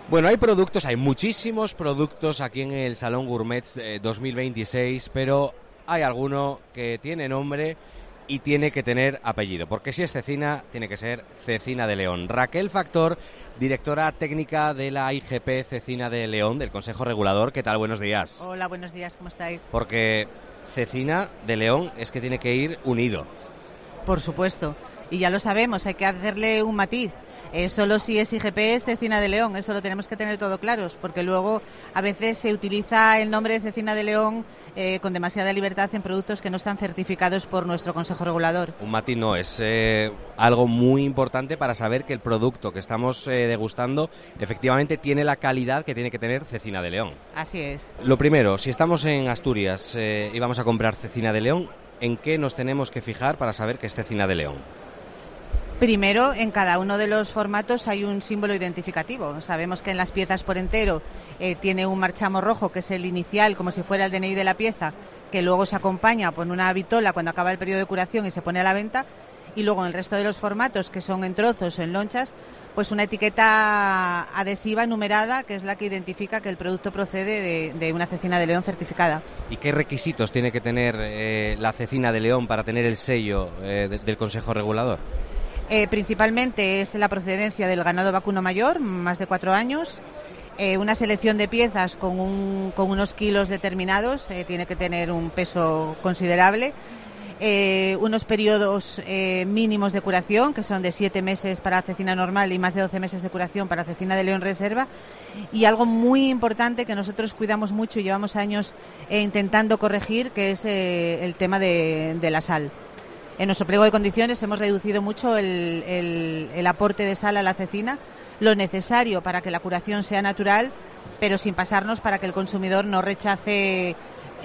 Bueno, hay muchísimos productos aquí en el Salón Gourmets 2026, pero hay alguno que tiene nombre y tiene que tener apellido, porque si es cecina, tiene que ser Cecina de León. Raquel Factor, directora técnica de la IGP Cecina de León, del Consejo Regulador. ¿Qué tal? Buenos días. Hola, buenos días, ¿cómo estáis? Porque Cecina de León es que tiene que ir unido. Por supuesto, y ya lo sabemos, hay que hacerle un matiz. Solo si es IGP es Cecina de León, eso lo tenemos que tener todo claros, porque luego a veces se utiliza el nombre de Cecina de León con demasiada libertad en productos que no están certificados por nuestro Consejo Regulador. Un matiz no, es algo muy importante para saber que el producto que estamos degustando efectivamente tiene la calidad que tiene que tener Cecina de León. Así es. Lo primero, si estamos en Asturias y vamos a comprar Cecina de León, ¿en qué nos tenemos que fijar para saber que es Cecina de León? Primero, en cada uno de los formatos hay un símbolo identificativo. Sabemos que en las piezas por entero tiene un marchamo rojo, que es el inicial, como si fuera el DNI de la pieza, que luego se acompaña por una vitola cuando acaba el periodo de curación y se pone a la venta. Y luego en el resto de los formatos, que son en trozos o en lonchas, pues una etiqueta adhesiva numerada, que es la que identifica que el producto procede de una Cecina de León certificada. ¿Y qué requisitos tiene que tener la Cecina de León para tener el sello del Consejo Regulador? Principalmente es la procedencia del ganado vacuno mayor, más de 4 años, una selección de piezas con unos kilos determinados, tiene que tener un peso considerable, unos periodos mínimos de curación, que son de 7 meses para cecina normal y más de 12 meses de curación para Cecina de León Reserva, y algo muy importante que nosotros cuidamos mucho y llevamos años intentando corregir, que es el tema de la sal. En nuestro pliego de condiciones hemos reducido mucho el aporte de sal a la cecina, lo necesario para que la curación sea natural, pero sin pasarnos para que el consumidor no rechace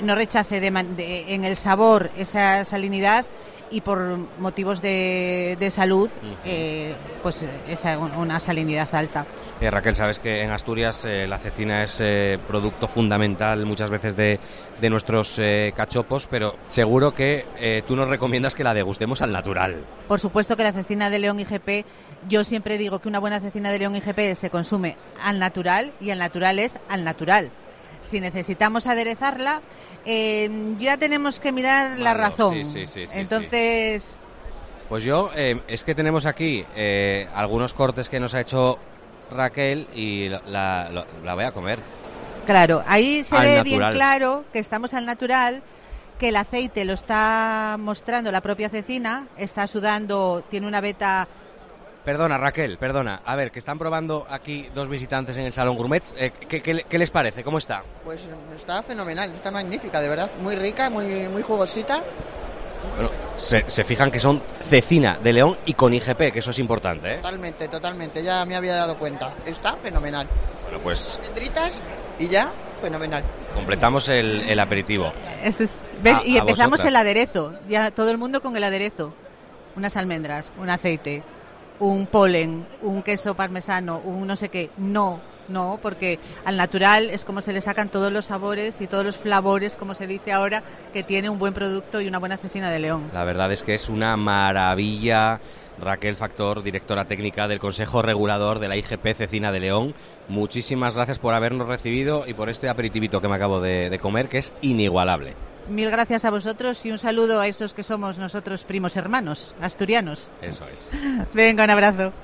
en el sabor esa salinidad y por motivos de salud, pues esa una salinidad alta. Raquel, sabes que en Asturias la cecina es producto fundamental muchas veces de nuestros cachopos, pero seguro que tú nos recomiendas que la degustemos al natural. Por supuesto que la Cecina de León IGP, yo siempre digo que una buena Cecina de León IGP se consume al natural, y al natural es al natural. Si necesitamos aderezarla, ya tenemos que mirar la razón. Sí, entonces... Sí. Pues yo, es que tenemos aquí algunos cortes que nos ha hecho Raquel y la voy a comer. Claro, ahí se ve natural. Bien claro que estamos al natural, que el aceite lo está mostrando la propia cecina, está sudando, tiene una veta... Perdona, Raquel, perdona. A ver, que están probando aquí dos visitantes en el Salón Gourmets. ¿Qué les parece? ¿Cómo está? Pues está fenomenal, está magnífica, de verdad. Muy rica, muy jugosita. Bueno, se fijan que son Cecina de León y con IGP, que eso es importante, ¿eh? Totalmente, ya me había dado cuenta. Está fenomenal. Bueno, pues... Almendritas y ya, fenomenal. Completamos el aperitivo. ¿Ves? Y empezamos vosotras. El aderezo, ya todo el mundo con el aderezo. Unas almendras, un aceite, un polen, un queso parmesano, un no sé qué. No, porque al natural es como se le sacan todos los sabores y todos los flavores, como se dice ahora, que tiene un buen producto y una buena Cecina de León. La verdad es que es una maravilla. Raquel Factor, directora técnica del Consejo Regulador de la IGP Cecina de León. Muchísimas gracias por habernos recibido y por este aperitivito que me acabo de comer, que es inigualable. Mil gracias a vosotros y un saludo a esos que somos nosotros primos hermanos, asturianos. Eso es. Venga, un abrazo.